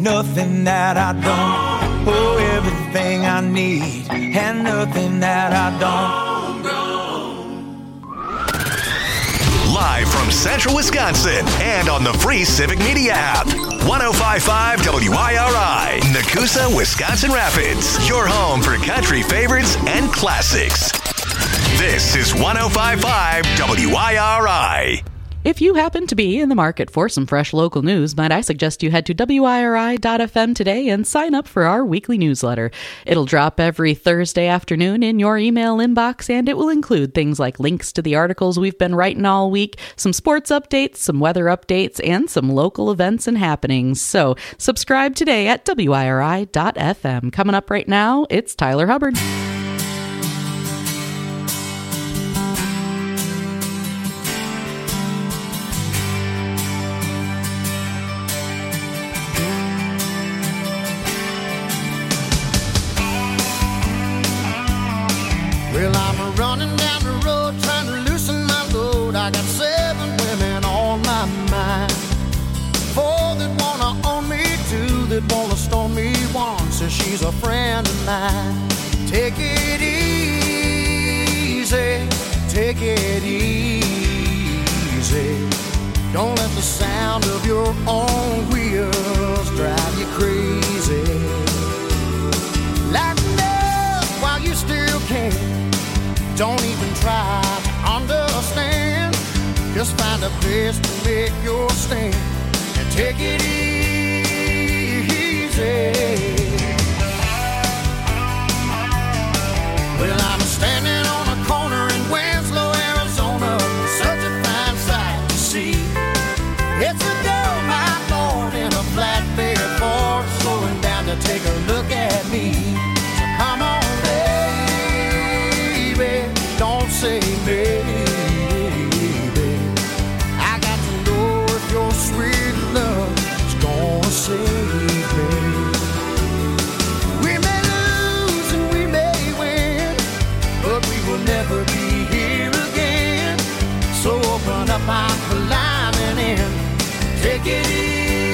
nothing that I don't. Oh, everything I need, and nothing that I don't. Live from Central Wisconsin and on the free Civic Media app. 105.5 WIRI, Nakusa, Wisconsin Rapids. Your home for country favorites and classics. This is 105.5 WIRI. If you happen to be in the market for some fresh local news, might I suggest you head to WIRI.fm today and sign up for our weekly newsletter. It'll drop every Thursday afternoon in your email inbox, and it will include things like links to the articles we've been writing all week, some sports updates, some weather updates, and some local events and happenings. So subscribe today at WIRI.fm. Coming up right now, it's Tyler Hubbard. Well, I'm running down the road trying to loosen my load. I got 7 women on my mind. 4 that wanna own me, 2 that wanna stone me. 1 says she's a friend of mine. Take it easy, take it easy. Don't let the sound of your own wheels drive you crazy. Lighten up while you still can. Don't even try to understand. Just find a place to make your stand and take it easy. Well, I'm standing on a corner in Winslow, Arizona. Such a fine sight to see. It's a girl, my lord, in a flatbed Ford, slowing down to take a look at me. So come on, don't say maybe. I got to know if your sweet love is gonna save me. We may lose and we may win, but we will never be here again. So open up my climbing in, take it easy.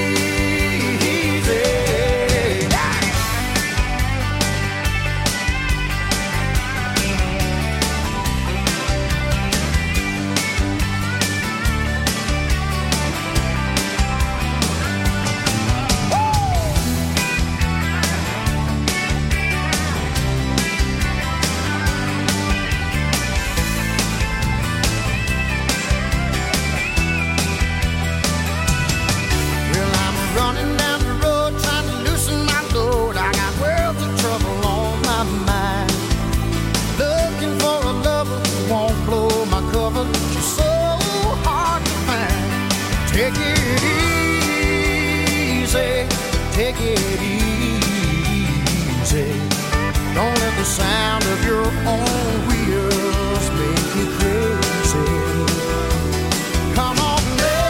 Take it easy, take it easy. Don't let the sound of your own wheels make you crazy. Come on,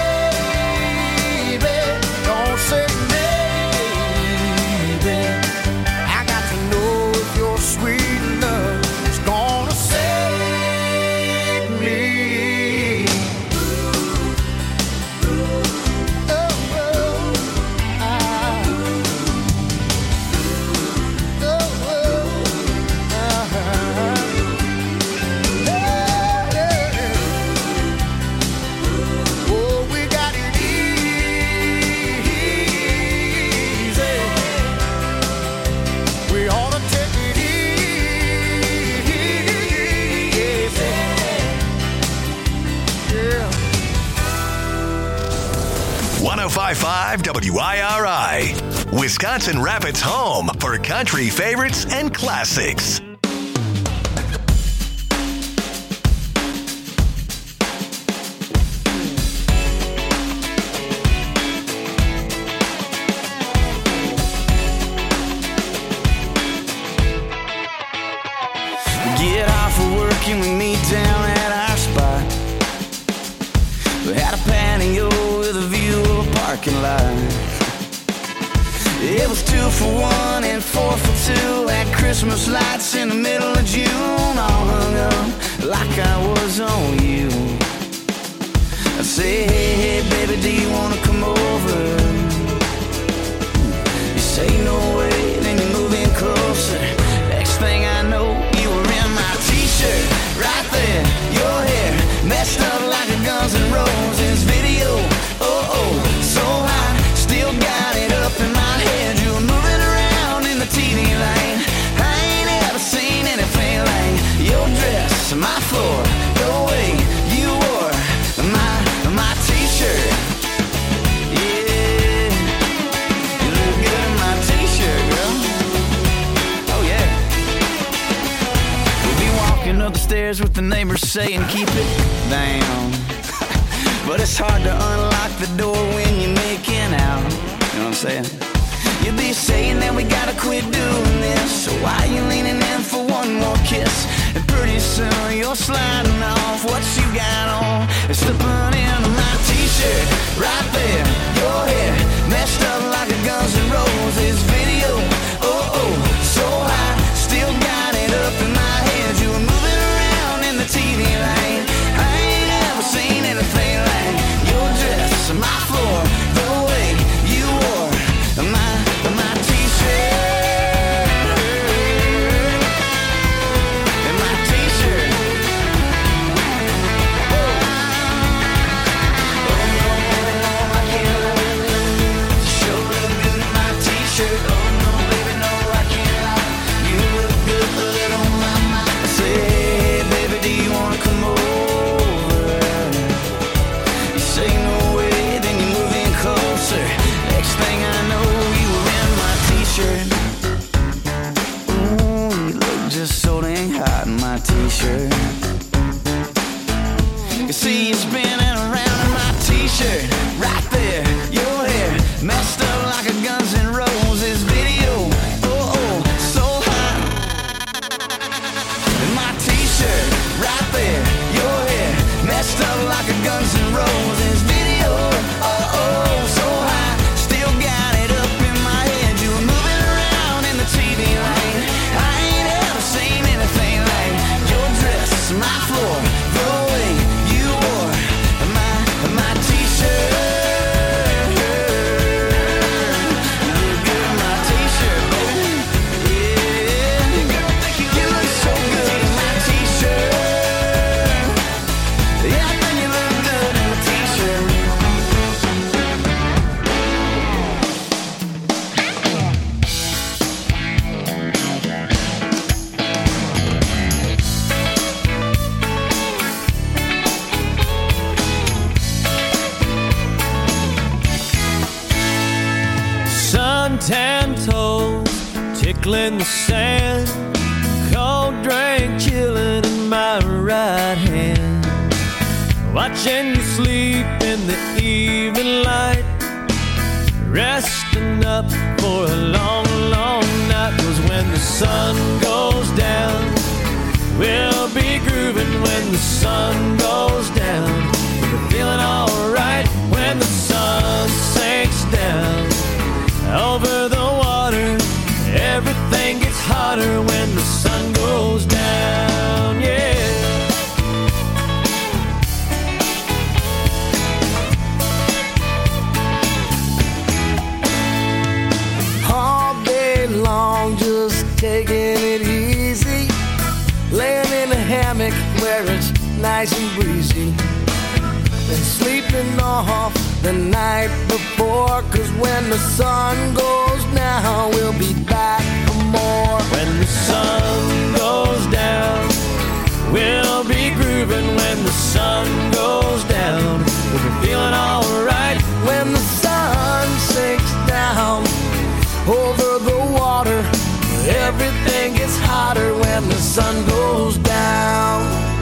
baby, don't say maybe. I got to know if your sweet love is gonna save me. .55 WIRI, Wisconsin Rapids' home for country favorites and classics. Get off of work and we meet down at our spot. We had a patio with a view of a parking lot. It was 2 for $1 and 4 for $2 at Christmas lights in the middle of June, all hung up like I was on you. I say, hey, hey, baby, do you wanna come over? cares what the neighbors say and keep it down. But it's hard to unlock the door when you're making out. You know what I'm saying? You'll be saying that we gotta quit doing this, so why you leaning in for one more kiss? And pretty soon you're sliding off what you got on and slipping into my t-shirt. Right there, your hair messed up like a Guns N' Roses video. Oh, so high, still got it up in my head. You were moving around in the TV light. I ain't ever seen anything like your dress, my floor, the way you wore my t-shirt, and my t-shirt. Oh no, I can't lie. Sure look good in my t-shirt. Oh no, baby, no, I can't lie. You look good on my mind. I say, hey, baby, do you wanna come over? You say no way, then you move in closer. Next thing I know, you were in my t-shirt. Ooh, you look just so dang hot in my t-shirt. You see you spinning around in my t-shirt. Right there, your hair messed up like a Guns N' Roses video. Oh, so hot in my t-shirt. Right there, your hair messed up like a Guns N' Roses video. Oh, so high, still got it up in my head. You were moving around in the TV light. I ain't ever seen anything like your dress, my floor, the way you wore my t-shirt. You look good in my t-shirt, baby. Yeah, you look so good in my t-shirt. Yeah, I think you look good in my t-shirt. Suntan toes tickling the sand, cold drink chilling in my right hand, watching you sleep in the evening light, resting up for a long, long night. 'Cause when the sun goes down, we'll be grooving. When the sun goes down, we're feeling alright. When the sun sinks down over the water, everything gets hotter when the sun goes down, yeah. All day long, just taking it easy, laying in a hammock where it's nice and breezy, and sleeping off the night before. 'Cause when the sun goes down, we'll be back for more. When the sun goes down, we'll be grooving. When the sun goes down, we'll be feeling alright. When the sun sinks down over the water, everything gets hotter when the sun goes down.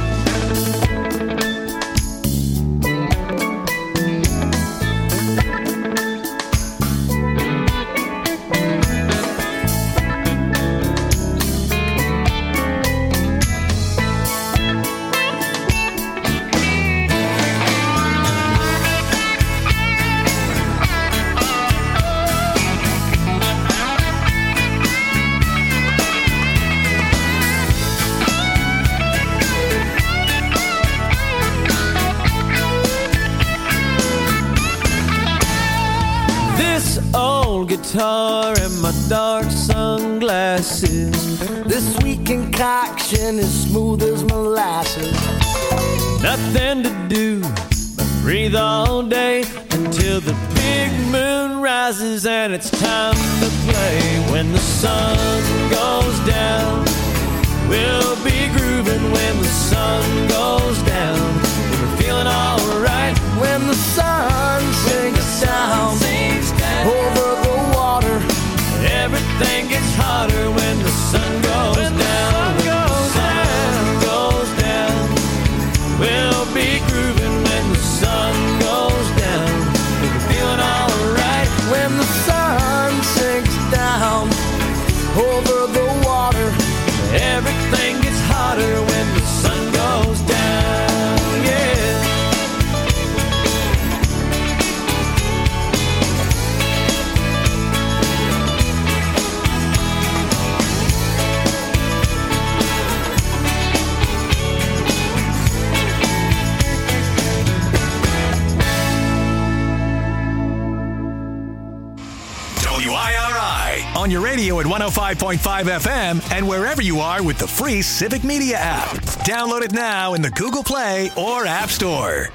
Guitar and my dark sunglasses. This sweet concoction is smooth as molasses. Nothing to do but breathe all day until the big moon rises and it's time to play. When the sun goes down, we'll be grooving. When the sun goes down, we're feeling alright. When the sun sinks down over the water, everything gets hotter when the sun goes down. When the sun goes down, over the water. Everything gets hotter when the sun goes down, yeah. WIRI on your radio at 105.5 FM and wherever you are with the free Civic Media app. Download it now in the Google Play or App Store.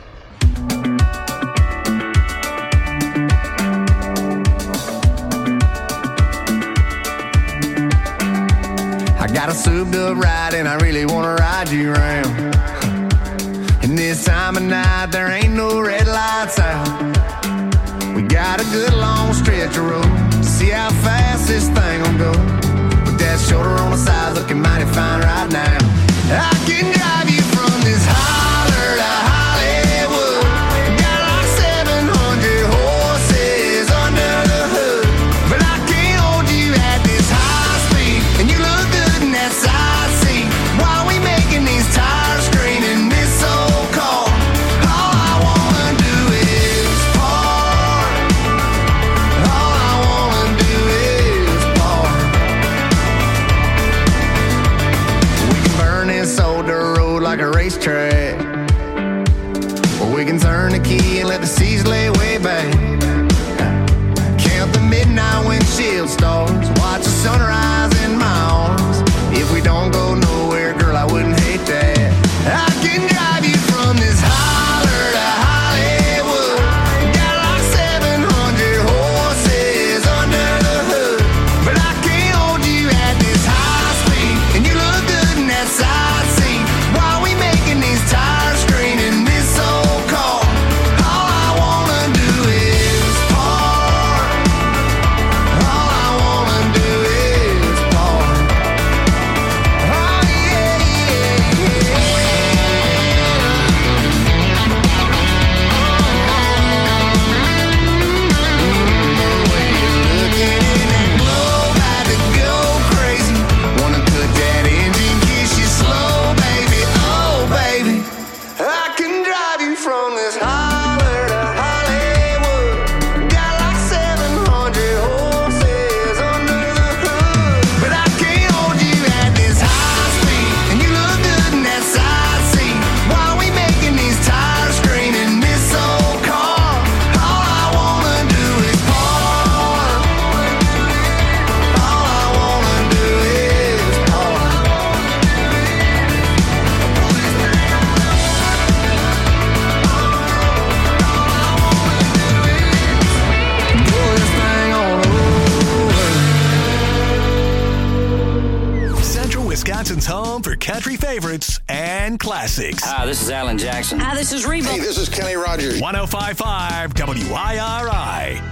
I got a souped up ride and I really want to ride you around. And this time of night there ain't no red lights out. We got a good long stretch of road to see how fast this thing will go. With that shoulder on the side looking mighty fine right now. I can drive you from this holler to Hollywood. Got like 700 horses under the hood. But I can't hold you at this high speed. And you look good in that side seat. While we making these tires scream in this old car. All I wanna do is park. All I wanna do is park. We can burn this old dirt road like a racetrack. Or we can turn the key and let the seas lay way back. Count the midnight windshield stars. Watch the sunrise in my arms. If we don't go nowhere, girl, I wouldn't hate that. I can drive you from this holler to Hollywood. Got like 700 horses under the hood. But I can't hold you at this high speed. And you look good in that side seat. While we making these tires scream in this old car. All I wanna do is park. All I wanna do is park. Oh yeah, yeah, Looking in that globe, had to go crazy. Wanna cut that engine, kiss you slow, baby. Oh, baby, I can drive you from this holler to Hollywood. Got like 700 horses under the hood. But I can't hold you at this high speed. And you look good in that side seat. While we making these tires scream in this old car. All I wanna do is park. All I wanna do is park. Pull this thing on over. Central Wisconsin's home for country favorites and classics. Hi, this is Alan Jackson. Hi, this is Reba. Hey, this is Kenny Rogers. 105.5 WIRI.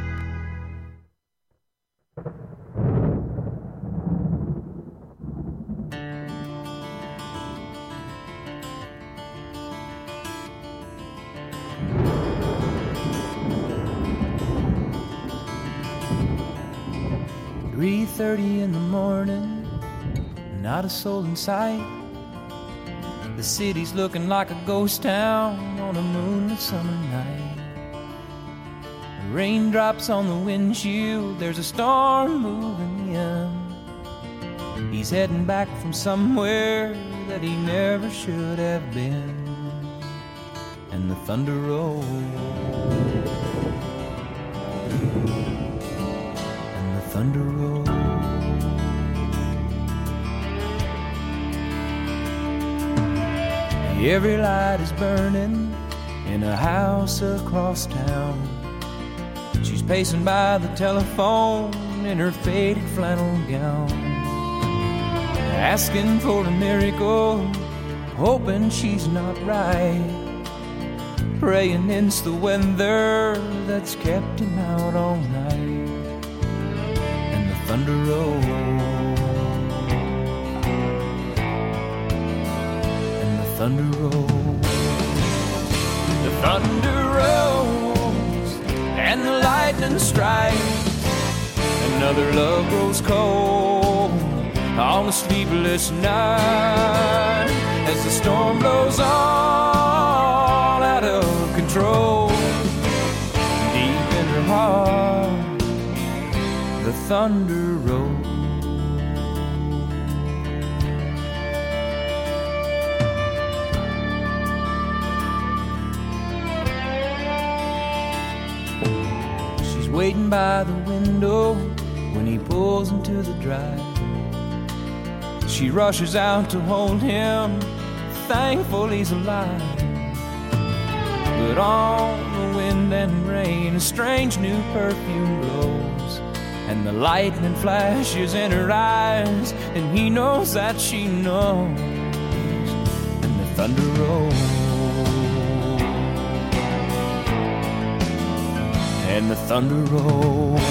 .30 in the morning, not a soul in sight. The city's looking like a ghost town on a moonlit summer night. Raindrops on the windshield, there's a storm moving in. He's heading back from somewhere that he never should have been. And the thunder rolls, and the thunder rolls. Every light is burning in a house across town. She's pacing by the telephone in her faded flannel gown, asking for a miracle, hoping she's not right, praying it's the weather that's kept him out all night. And the thunder rolls, and the thunder rolls, the thunder rolls, and the lightning strikes. Another love grows cold on a sleepless night as the storm blows all out of control. Deep in her heart, the thunder rolls. Waiting by the window when he pulls into the drive. She rushes out to hold him, thankful he's alive. But on the wind and rain, a strange new perfume blows, and the lightning flashes in her eyes, and he knows that she knows, and the thunder rolls. And the thunder rolls.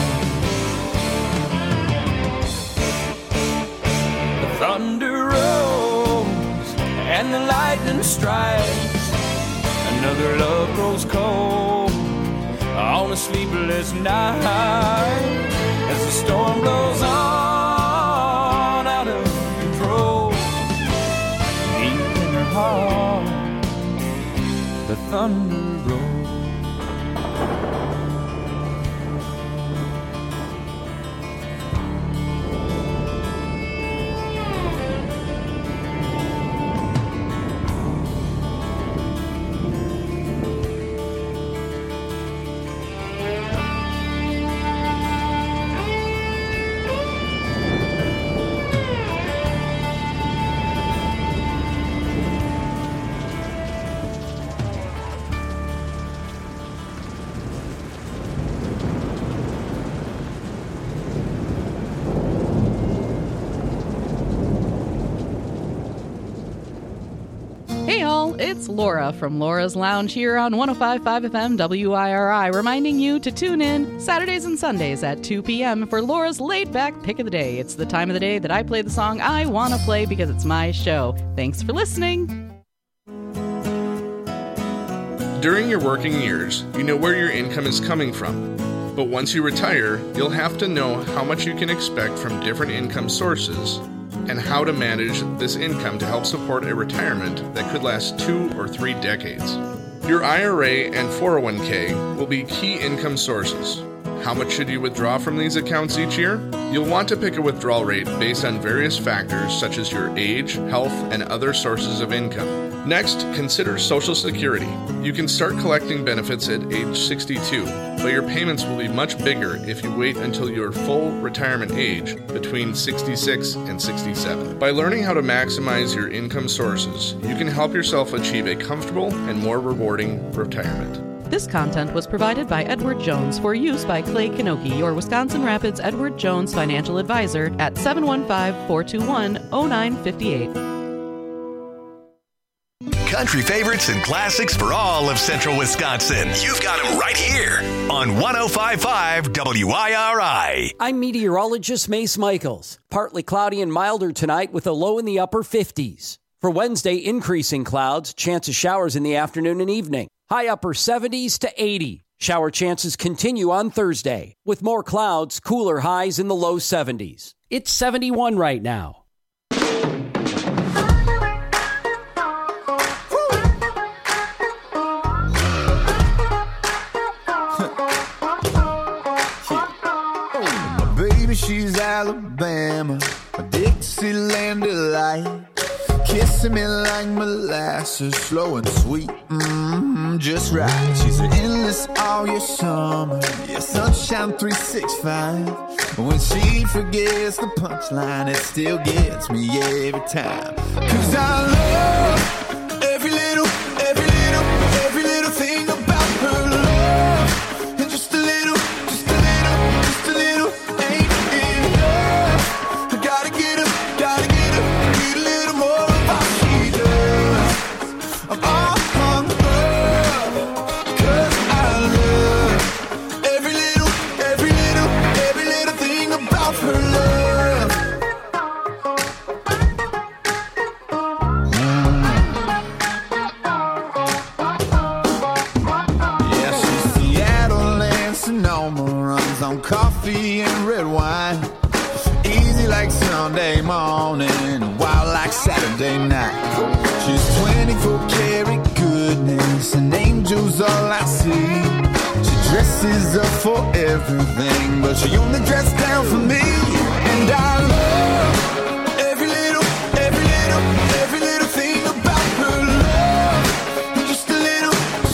The thunder rolls, and the lightning strikes. Another love grows cold on a sleepless night as the storm blows on out of control. Deep in her heart, the thunder rolls. It's Laura from Laura's Lounge here on 105.5 FM WIRI, reminding you to tune in Saturdays and Sundays at 2 p.m. for Laura's laid-back pick of the day. It's the time of the day that I play the song I want to play because it's my show. Thanks for listening. During your working years, you know where your income is coming from. But once you retire, you'll have to know how much you can expect from different income sources and how to manage this income to help support a retirement that could last 2 or 3 decades. Your IRA and 401k will be key income sources. How much should you withdraw from these accounts each year? You'll want to pick a withdrawal rate based on various factors such as your age, health, and other sources of income. Next, consider Social Security. You can start collecting benefits at age 62, but your payments will be much bigger if you wait until your full retirement age between 66 and 67. By learning how to maximize your income sources, you can help yourself achieve a comfortable and more rewarding retirement. This content was provided by Edward Jones for use by Clay Kanoki, your Wisconsin Rapids Edward Jones financial advisor at 715-421-0958. Country favorites and classics for all of Central Wisconsin. You've got them right here on 105.5 WIRI. I'm meteorologist Mace Michaels. Partly cloudy and milder tonight with a low in the upper 50s. For Wednesday, increasing clouds, chance of showers in the afternoon and evening. High upper 70s to 80. Shower chances continue on Thursday. With more clouds, cooler highs in the low 70s. It's 71 right now. Baby, she's Alabama, a Dixieland delight. Kissing me like molasses, slow and sweet, just right. She's an endless all year summer, yeah, sunshine 365. When she forgets the punchline, it still gets me every time. 'Cause I love every little thing about her love. And just a little ain't enough. I gotta get her, need a little more. I'm all hung up, 'cause I love every little thing about her love. Yeah, she's Seattle and Sonoma, runs on coffee and red wine. easy like Sunday morning, wild like Saturday night. She's 24 karat goodness, and angels all I see. She dresses up for everything, but she only dressed down for me. And I love every little thing about her love. Just a little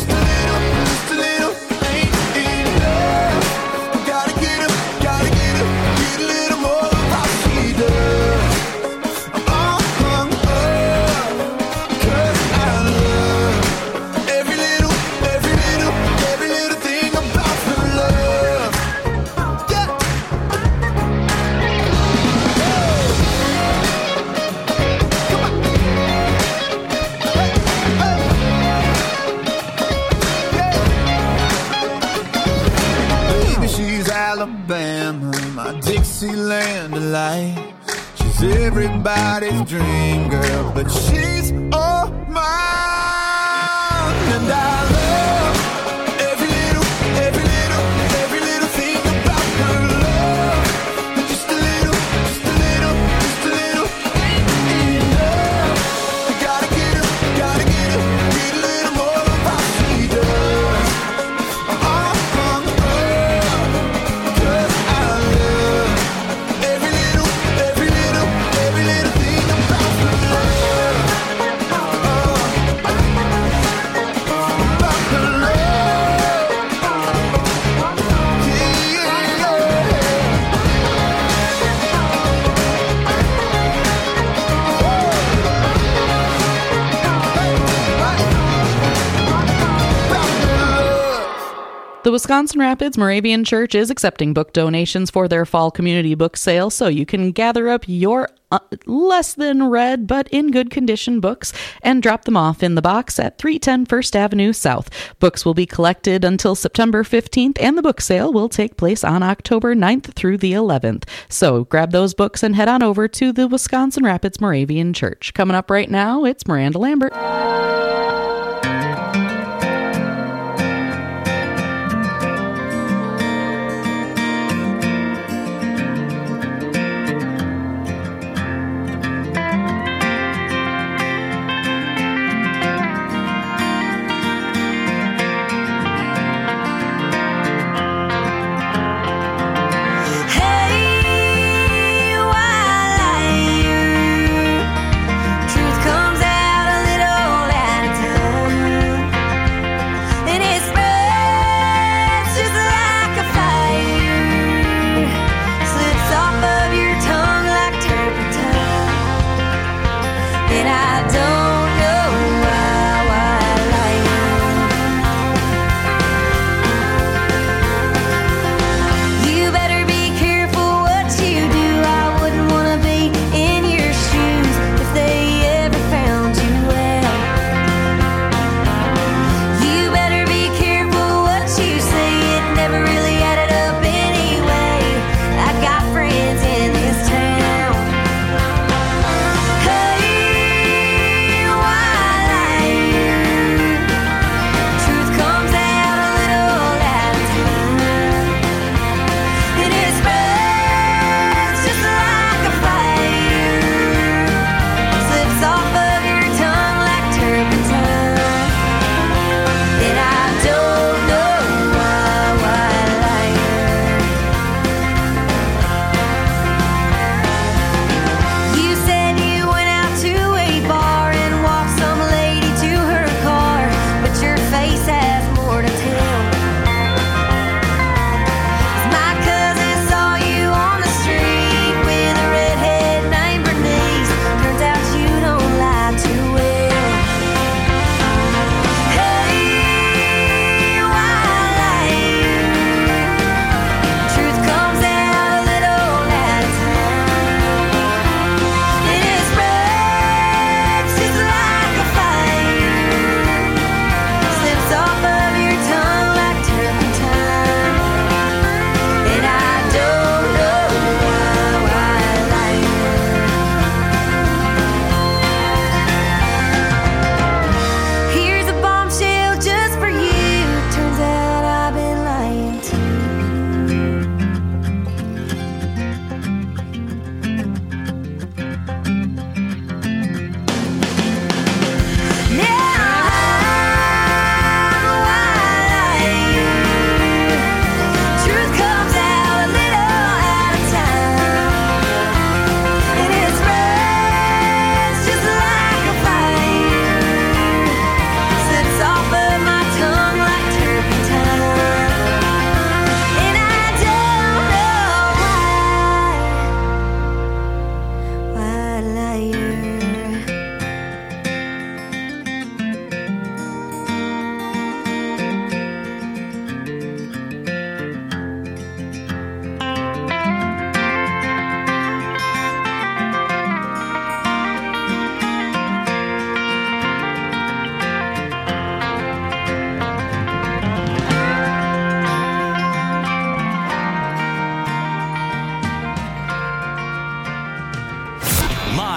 ain't enough. Gotta get a little more of how she does. Cause I love every little thing about her love. Yeah. Baby, she's Alabama, my Dixieland delight. She's everybody's dream girl, but she's all mine. And I love every little thing about her love. Just a little ain't enough. Gotta get a little more of how she does. Cause I love every little thing about her love. About her love. The Wisconsin Rapids Moravian Church is accepting book donations for their fall community book sale, so you can gather up your less than read but in good condition books and drop them off in the box at 310 First Avenue South. Books will be collected until September 15th, and the book sale will take place on October 9th through the 11th. So grab those books and head on over to the Wisconsin Rapids Moravian Church. Coming up right now, it's Miranda Lambert. Hey, while I hear truth comes out a little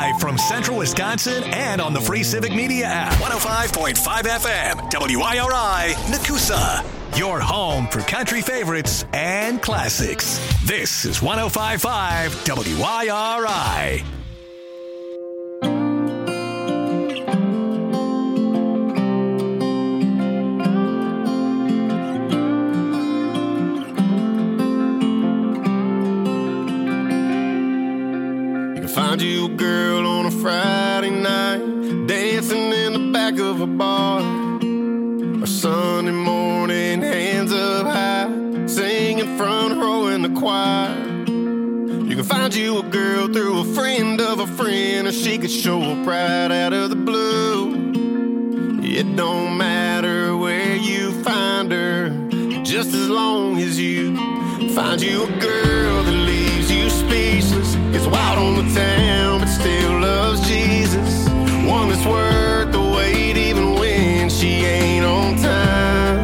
Live from Central Wisconsin and on the free Civic Media app. 105.5 FM, WIRI, Nakusa. Your home for country favorites and classics. This is 105.5 WIRI. Find you a girl on a Friday night, dancing in the back of a bar, or Sunday morning, hands up high, singing front row in the choir. You can find you a girl through a friend of a friend, or she could show up right out of the blue. It don't matter where you find her, just as long as you find you a girl that leaves you speechless, gets wild on the town but still loves Jesus, one that's worth the wait even when she ain't on time.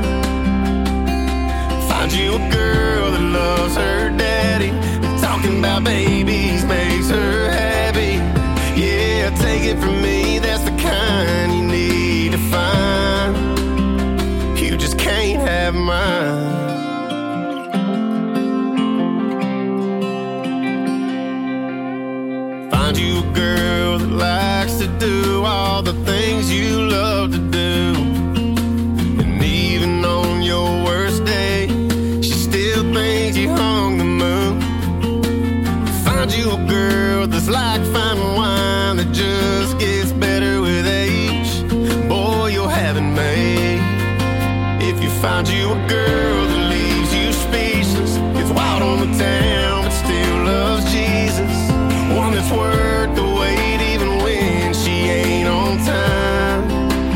Find you a girl that loves her daddy, talking about babies makes her happy. Yeah, take it from me, that's the kind you need to find. You just can't have mine. Find you a girl that likes to do all the things you love to do, and even on your worst day, she still thinks you hung the moon. Find you a girl that's like fine wine that just gets better with age. Boy, you'll have it made. If you find you a girl that leaves you speechless, gets wild on the town but still loves Jesus, one that's worth the wait even when she ain't on time.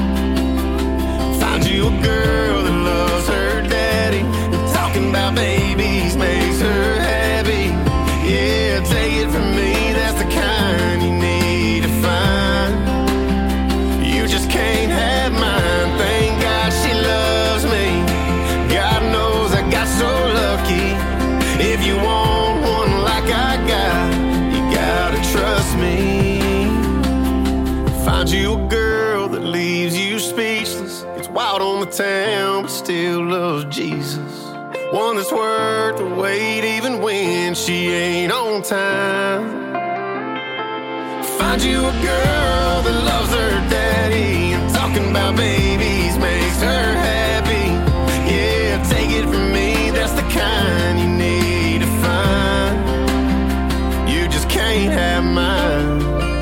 Find you a girl that loves her daddy, talking about babies makes her happy. Yeah, take it from me, that's the kind you need to find. You just can't have mine. Thank God she loves me. God knows I got so lucky. If you want one like I got, gotta trust me. Find you a girl that leaves you speechless, gets wild on the town but still loves Jesus, one that's worth the wait even when she ain't on time. Find you a girl that loves her daddy, and talking about babies makes her happy. Yeah, take it from me, that's the kind you need to find. You just can't have mine.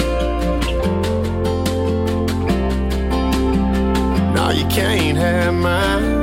No, you can't have mine.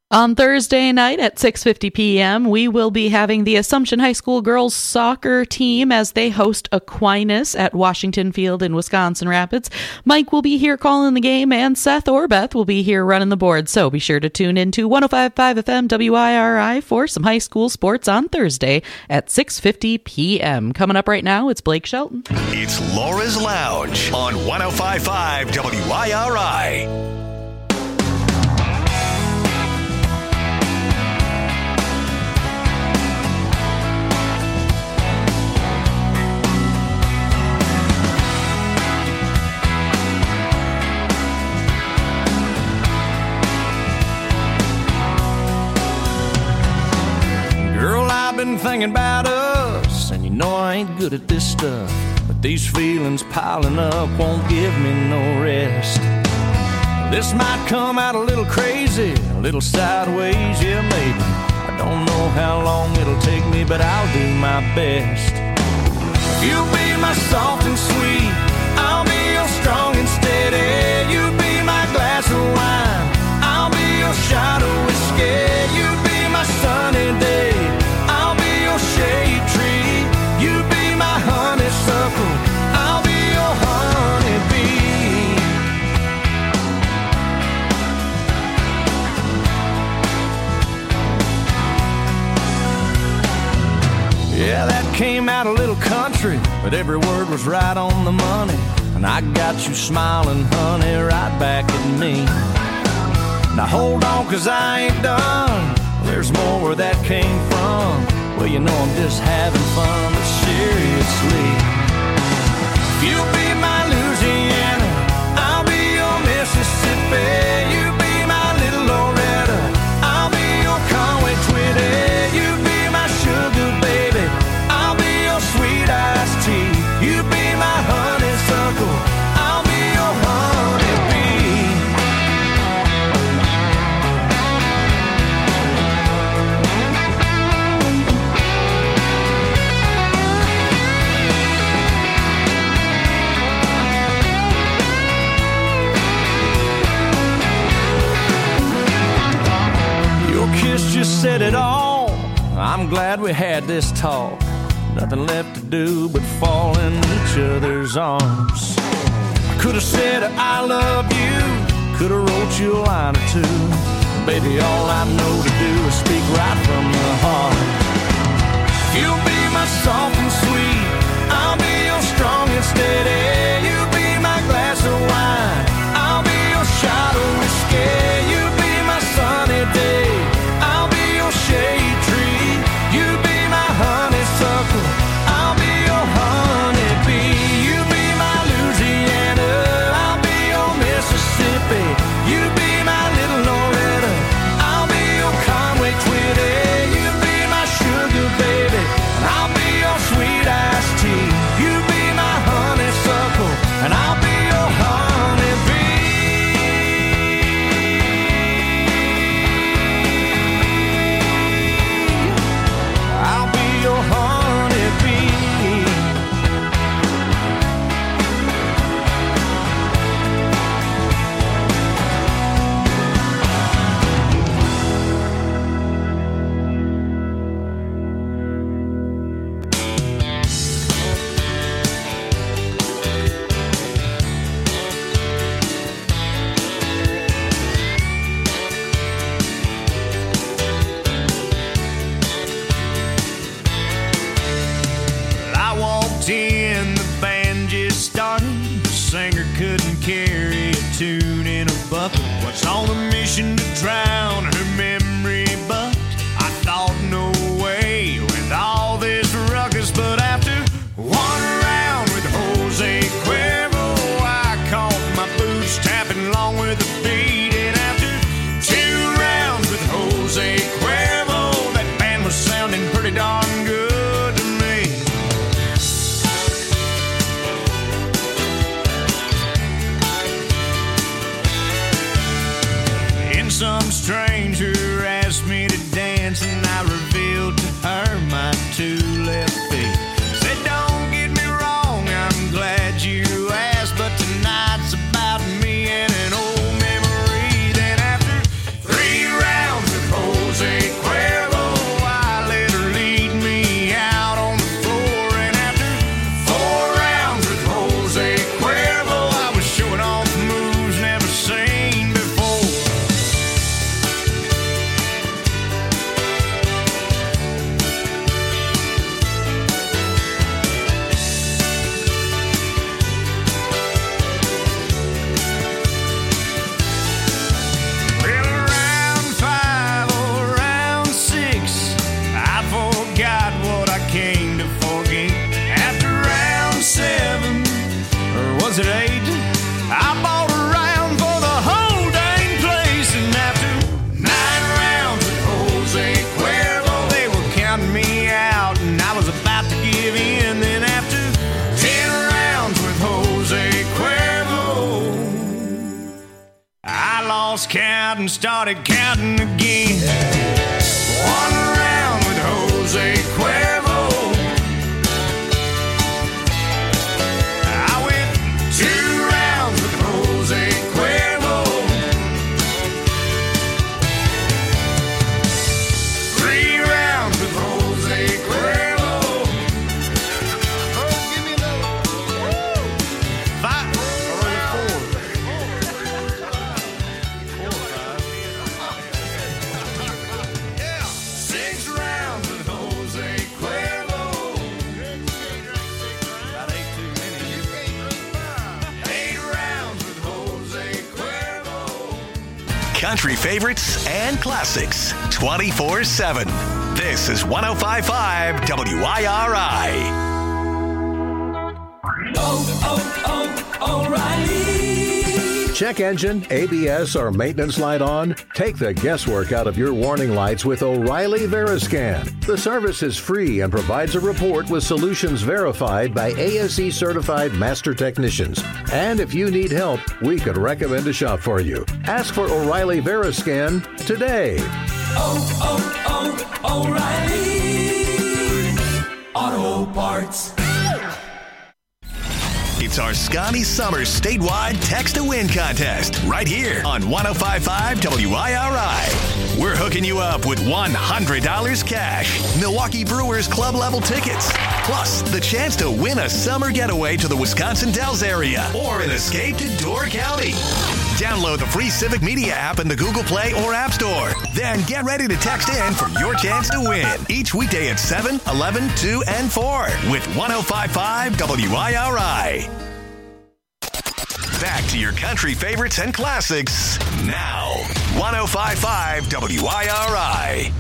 On Thursday night at 6:50 p.m., we will be having the Assumption High School girls soccer team as they host Aquinas at Washington Field in Wisconsin Rapids. Mike will be here calling the game, and Seth Orbeth will be here running the board. So be sure to tune in to 105.5 FM WIRI for some high school sports on Thursday at 6:50 p.m. Coming up right now, it's Blake Shelton. It's Laura's Lounge on 105.5 WIRI. I've been thinking about us, and you know I ain't good at this stuff, but these feelings piling up won't give me no rest. This might come out a little crazy, a little sideways, yeah maybe. I don't know how long it'll take me, but I'll do my best. You'll be my soft and sweet, I'll be your strong and steady. You be my glass of wine, I'll be your shot of whiskey. You be my sunny day, shade tree. You be my honeysuckle, I'll be your honeybee. Yeah, that came out a little country, but every word was right on the money. And I got you smiling, honey, right back at me. Now hold on, 'cause I ain't done. There's more where that came from. Well, you know I'm just having fun, but seriously. You be my Louisiana, I'll be your Mississippi. You be my little Loretta, I'll be your Conway Twitty. You be my sugar baby, I'll be your sweet iced tea. You be my honeysuckle, I'll be your honeybee. Just said it all. I'm glad we had this talk. Nothing left to do but fall in each other's arms. I could have said I love you, could have wrote you a line or two. Baby, all I know to do is speak right from the heart. You'll be my soft and sweet, I'll be your strong and steady. You be my glass of wine, I'll be your shot of whiskey. You be my sunny day, shade tree. You be my honeysuckle, I'll be your honeybee. You be my Louisiana, I'll be your Mississippi. You be my little Loretta, I'll be your Conway Twitty. You be my sugar baby, and I'll be your sweet iced tea. You be my honeysuckle, and I'll be your honeybee. In the band just started, the singer couldn't carry a tune in a bucket. Was on a mission to drown her memory, but I thought no way with all this ruckus. But after one round with Jose Cuervo, I caught my boots tapping along with the beat. And after 2 rounds with Jose Cuervo, that band was sounding pretty darn good to me. Some stranger asked me to dance, and I revealed to her my 2 left feet. Said, don't get me wrong, I'm glad you asked, but tonight's about me and an old memory. Then after 3 rounds with lost count and started counting again. One round with Jose Cuervo. I went 2 rounds with Jose Cuervo. 3 rounds with Jose Cuervo. Oh, give me another. 5 Yeah, 6 rounds with Jose Cuervo. About 8 too many. 8 rounds with Jose Cuervo. Country favorites and classics 24/7. This is 105.5 WIRI. O'Reilly. Check engine, ABS, or maintenance light on? Take the guesswork out of your warning lights with O'Reilly Veriscan. The service is free and provides a report with solutions verified by ASE certified master technicians. And if you need help, we could recommend a shop for you. Ask for O'Reilly Veriscan today. O'Reilly Auto Parts. It's our Scotty Summers statewide Text to Win contest right here on 105.5 WIRI. We're hooking you up with $100 cash, Milwaukee Brewers club level tickets, plus the chance to win a summer getaway to the Wisconsin Dells area or an escape to Door County. Download the free Civic Media app in the Google Play or App Store. Then get ready to text in for your chance to win each weekday at 7, 11, 2, and 4 with 105.5 WIRI. Back to your country favorites and classics now. 105.5 WIRI.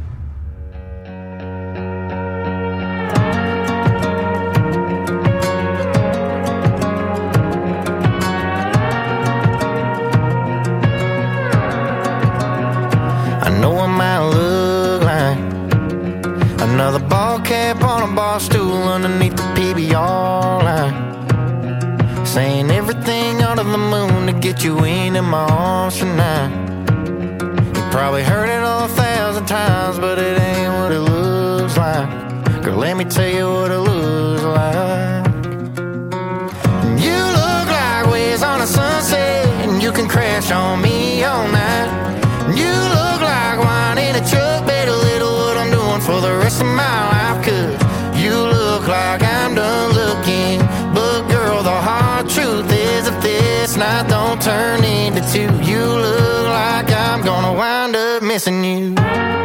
I know I might look like another ball cap on a bar stool underneath the PBR line, saying everything under the moon to get you into my arms tonight. You probably heard it 1,000 times, but it ain't what it looks like. Girl, let me tell you what it looks like. You look like waves on a sunset, and you can crash on me all night. You look like wine in a truck, better little what I'm doing for the rest of my life. Cause you look like I'm done looking, but girl, the hard truth is if this night don't turn into 2, you look like I'm gonna wind up missing you.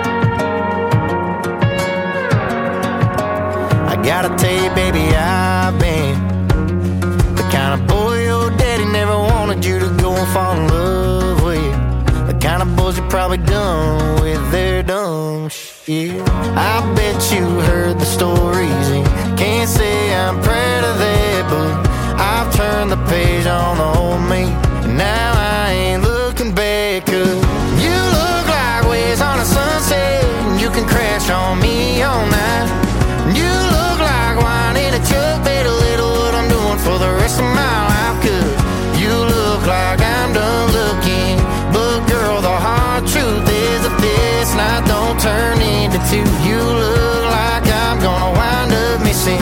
I gotta tell you, baby, I've been the kind of boy your daddy never wanted you to go and fall in love with. The kind of boys you probably done with their dumb shit. I bet you heard the stories and can't say I'm proud of that, but I've turned the page on the old me, and now I ain't looking back. Cause you look like waves on a sunset, and you can crash on me all night. You look like wine in a truck, better little what I'm doing for the rest of my life. Cause you look like I'm done looking, but girl, the hard truth is if this night don't turn into 2, you look like I'm gonna wind up missing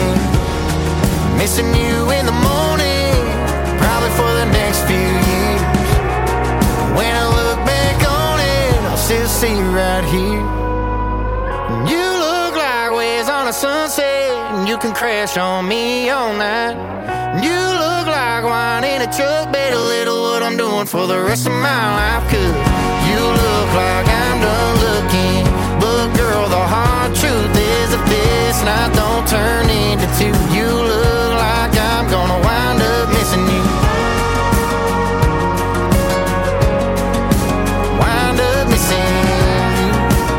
you in the morning, probably for the next few years. When I look back on it, I'll still see you right here. You look like waves on a sunset, and you can crash on me all night. You look like wine in a truck, better little what I'm doing for the rest of my life. Cause you look like I'm done looking, but girl, the hard truth is if this night don't turn into 2, you look like I'm gonna wind up missing you. Wind up missing you.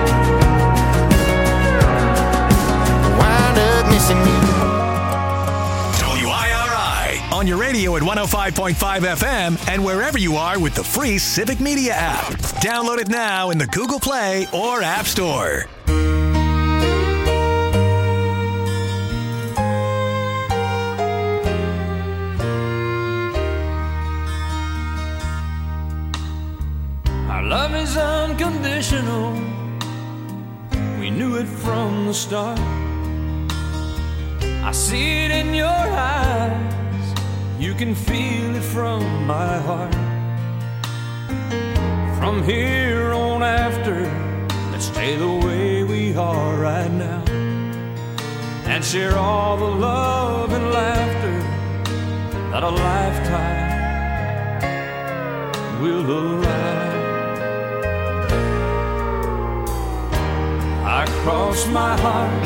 Wind up missing you. WIRI on your radio at 105.5 FM and wherever you are with the free Civic Media app. Download it now in the Google Play or App Store. unconditional. We knew it from the start. I see it in your eyes. You can feel it from my heart. From here on after, let's stay the way we are right now, and share all the love and laughter that a lifetime will allow. I cross my heart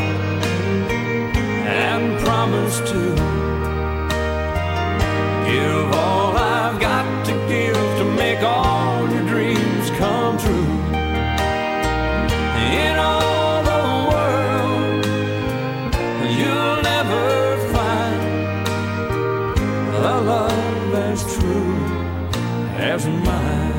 and promise to give all I've got to give to make all your dreams come true. In all the world, you'll never find a love as true as mine.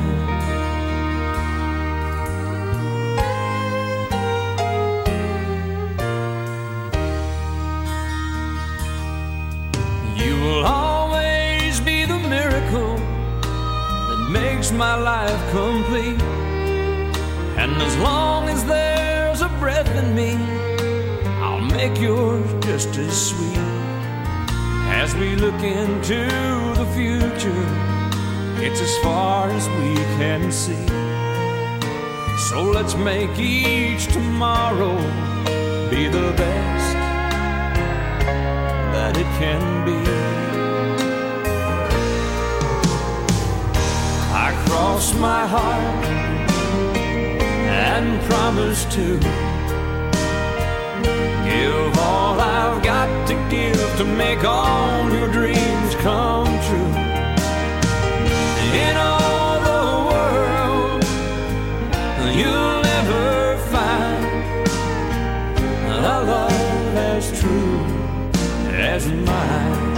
You will always be the miracle that makes my life complete. And as long as there's a breath in me, I'll make yours just as sweet. As we look into the future, it's as far as we can see. So let's make each tomorrow be the best that it can be. I cross my heart and promise to give all I've got to give to make all your dreams come true. In all the world, you'll never find a love as true as mine.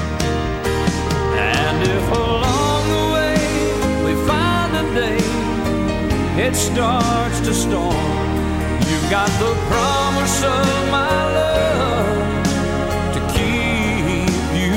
And if along the way we find a day it starts to storm, you've got the promise of my love to keep you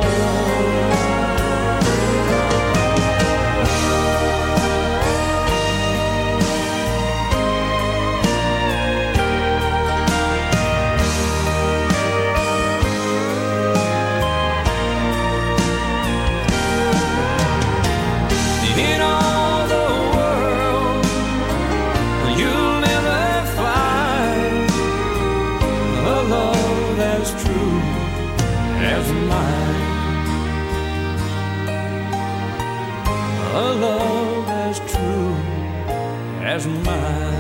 in all the world, you'll never find a love as true as mine. A love as true as mine.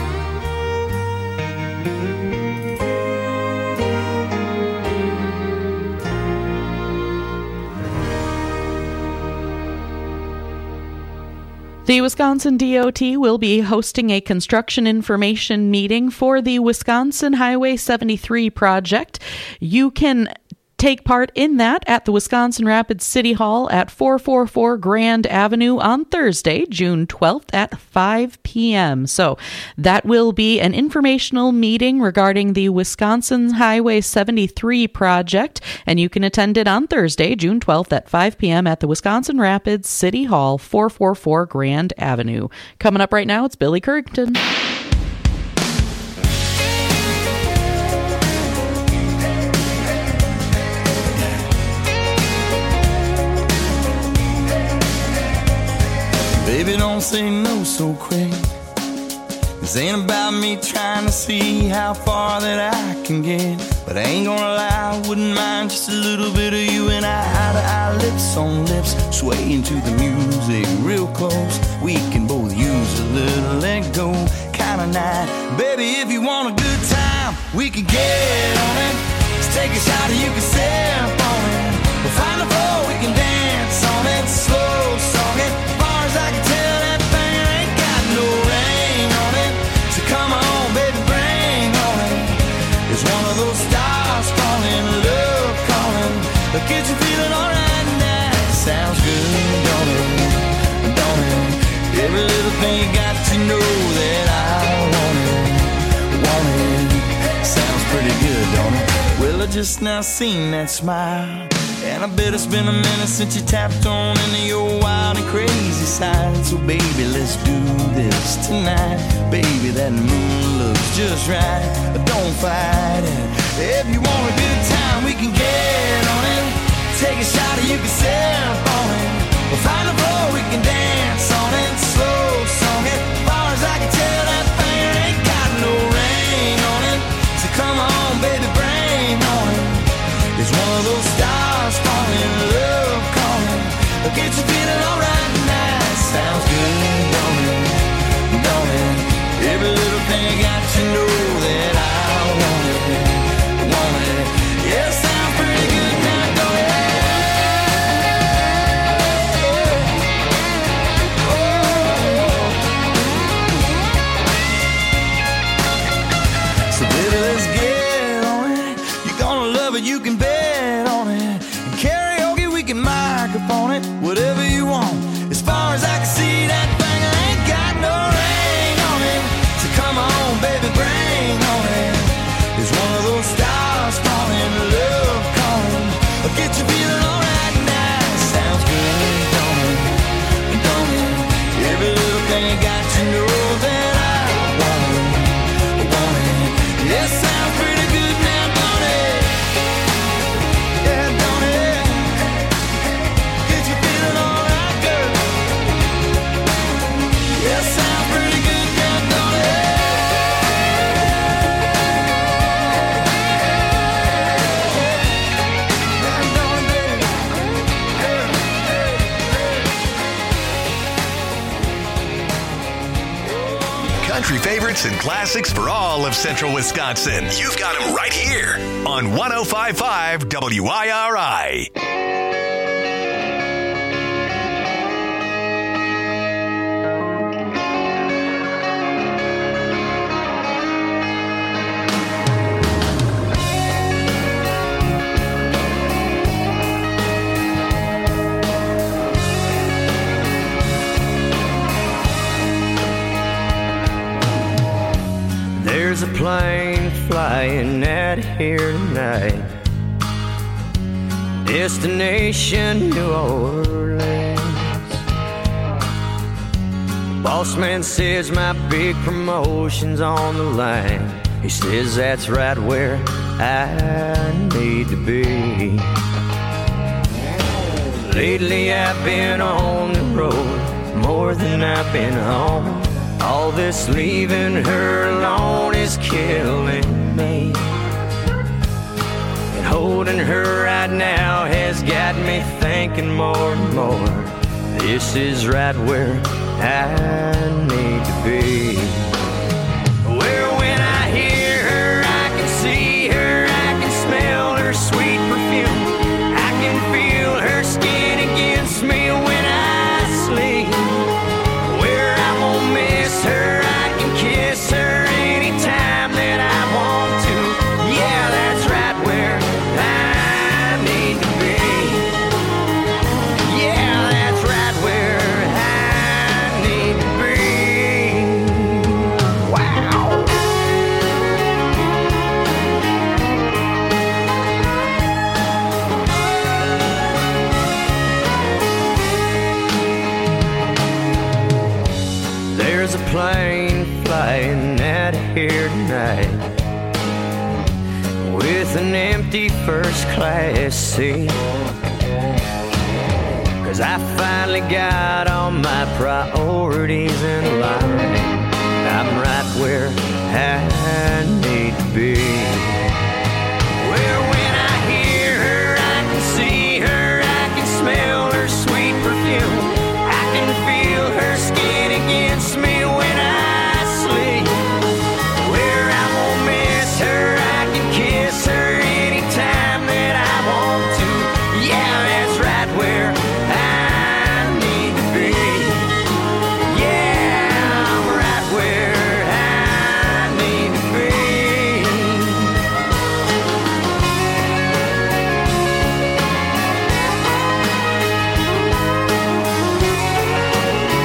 The Wisconsin DOT will be hosting a construction information meeting for the Wisconsin Highway 73 project. You can take part in that at the Wisconsin Rapids City Hall at 444 Grand Avenue on Thursday, June 12th at 5 p.m. So that will be an informational meeting regarding the Wisconsin Highway 73 project, and you can attend it on Thursday, June 12th at 5 p.m. at the Wisconsin Rapids City Hall, 444 Grand Avenue. Coming up right now, it's Billy Currington. Baby, don't say no so quick. This ain't about me trying to see how far that I can get. But I ain't gonna lie, I wouldn't mind just a little bit of you and I, eye to eye, lips on lips, swaying to the music real close. We can both use a little let go kind of night. Baby, if you want a good time, we can get on it. Let's take a shot and you can sip on it. We'll find a floor, we can dance on it. Slow song it. I can tell that thing ain't got no rain on it. So come on, baby, bring on it. It's one of those stars calling, love calling. But get you feeling alright now. Sounds good, don't it? Don't it? Every little thing you got to know that I want it. Sounds pretty good, don't it? Well, I just now seen that smile. And I bet it's been a minute since you tapped on into your wild and crazy side. So baby, let's do this tonight. Baby, that moon looks just right. Don't fight it. If you want a good time, we can get on it. Take a shot or you can sip on it. We'll find a floor, we can dance on it. Slow song it. As far as I can tell, that thing ain't got no rain on it. So come on, baby, bring on it. It's one of those stars falling, love calling. It'll get you feeling alright tonight. Sounds good, don't it? Don't it? Every little thing got to know that I want it. Want it. Yeah, it sounds pretty good now, don't it? So baby, let's get on it. You're gonna love it, you can bet on it. And karaoke, we can microphone it. Whatever you want. As far as I can see, that thing ain't got no rain on it. So come on, baby, bring on it. It's one of those stars falling, love calling. I'll get you feeling alright now. Sounds good, don't it? Don't it? Every little thing got to know that I want it. Want it. Yeah, sounds pretty good now, don't it? Yeah, don't it? Get you feeling alright, girl. Yeah, sounds pretty good now, don't it? Country favorites and classics for all of Central Wisconsin. You've got them right here on 105.5 WIRI. There's a plane flying out of here tonight. Destination New Orleans. Boss man says my big promotion's on the line. He says that's right where I need to be. Lately I've been on the road more than I've been home. All this leaving her alone is killing me. And holding her right now has got me thinking more and more. This is right where I need to be. Where when I hear her, I can see her, I can smell her sweet perfume. I can feel her skin against me when I sleep. Where I won't miss her, I can kiss her anytime that I want to. Yeah, that's right where I need to be. Yeah, that's right where I need to be. Wow. There's a plane flying out of here tonight with an empty first class seat. 'Cause I finally got all my priorities in line. I'm right where I need to be. Where when I hear her, I can see her, I can smell her sweet perfume. I can feel her skin against me when I sleep. Where I won't miss her, I can kiss her anytime that I want to. Yeah, that's right where I need to be. Yeah, I'm right where I need to be.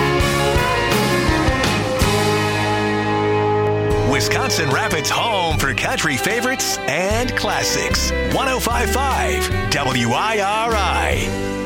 Wisconsin Rapids' home for country favorites and classics. 105.5 WIRI.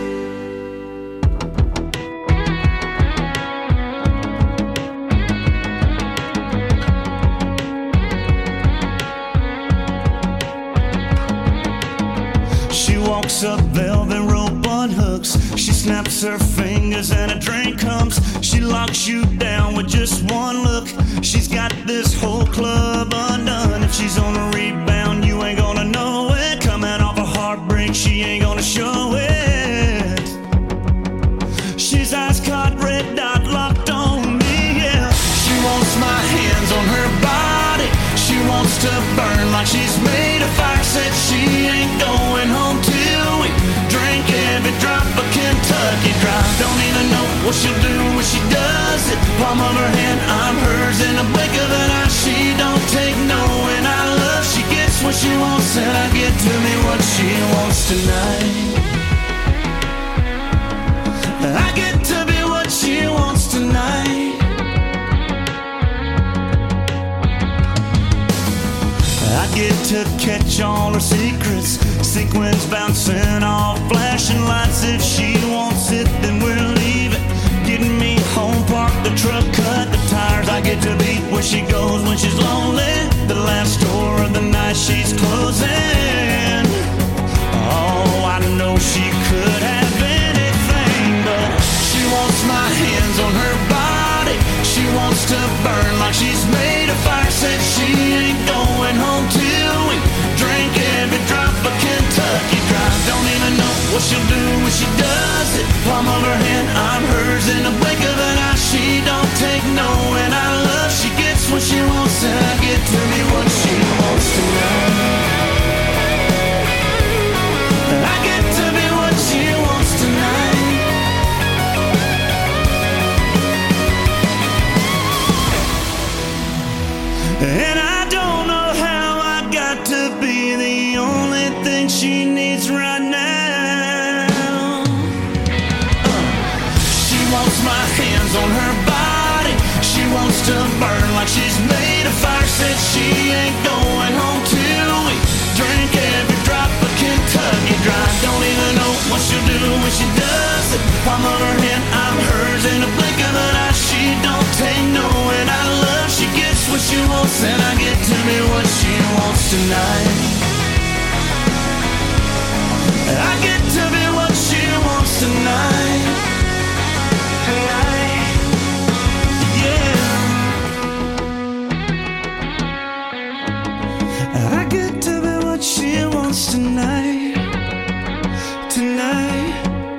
Walks up velvet rope on hooks. She snaps her fingers and a drink comes. She locks you down with just one look. She's got this whole club undone. If she's on a rebound, you ain't gonna know it. Coming off a heartbreak, she ain't gonna show it. She's ice caught, red dot locked on me, yeah. She wants my hands on her body. She wants to burn like she's made of fire. Said she ain't going home till we drink every drop of Kentucky Dry. Don't even know what she'll do when she does it. Palm of her hand, I'm hers in a blink of an eye. She don't take no, and I love. She gets what she wants, and I get to me what she wants tonight. I get to be what she wants tonight. I get to catch all her secrets. Sequins bouncing off flashing lights. If she wants it, then we'll leave it. Getting me home, park the truck, cut the tires. I get to be where she goes when she's lonely. The last store of the night she's closing. Oh, I know she could have anything, but she wants my hands on her body. She wants to burn like she's made of fire. Said she ain't going home till we drink every drop of Kentucky Dry. Don't even know what she'll do when she does it. Palm of her hand, I'm hers in a blink of an eye. She don't take no, and I love. She gets what she wants, and I get to me what she wants tonight. I get to be what she wants tonight. And I don't know how I got to be the only thing she needs right now. She wants my hands on her body. She wants to burn like she's made of fire. Said she ain't going home till we drink every drop of Kentucky Dry. Don't even know what she'll do when she does it. Palm of her hand, I'm hers in a blink of an eye. She don't take no, and I love. She gets what she wants, and I get to be what she wants tonight. I get to be what she wants tonight. Tonight, yeah. I get to be what she wants tonight. Tonight.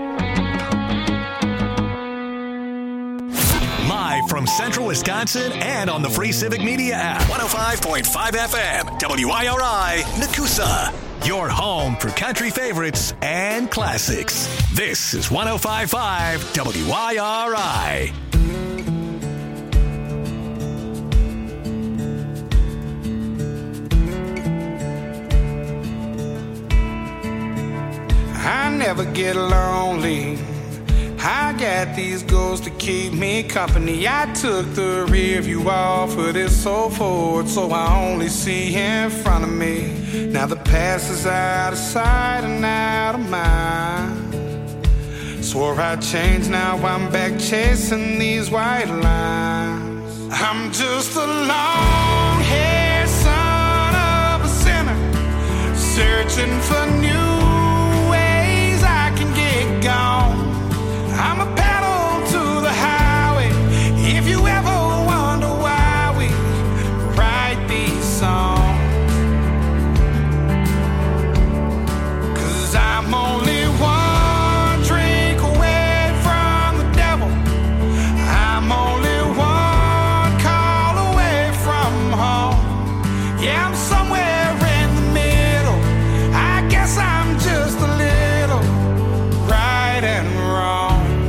Live from Central Wisconsin and on the free Civic Media app. 105.5 FM, WIRI, Nakusa. Your home for country favorites and classics. This is 105.5 WIRI. I never get lonely. I got these goals to keep me company. I took the rear view off of this old Ford, so I only see in front of me. Now the past is out of sight and out of mind. Swore I'd change, now I'm back chasing these white lines. I'm just a long-haired son of a sinner, searching for new ways I can get gone. I'm a pedal to the highway. If you ever wonder why we write these songs, 'cause I'm only one drink away from the devil. I'm only one call away from home. Yeah, I'm somewhere in the middle. I guess I'm just a little right and wrong.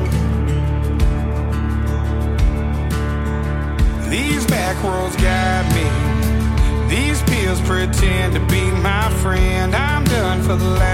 These back roads got me. These pills pretend to be my friend. I'm done for the last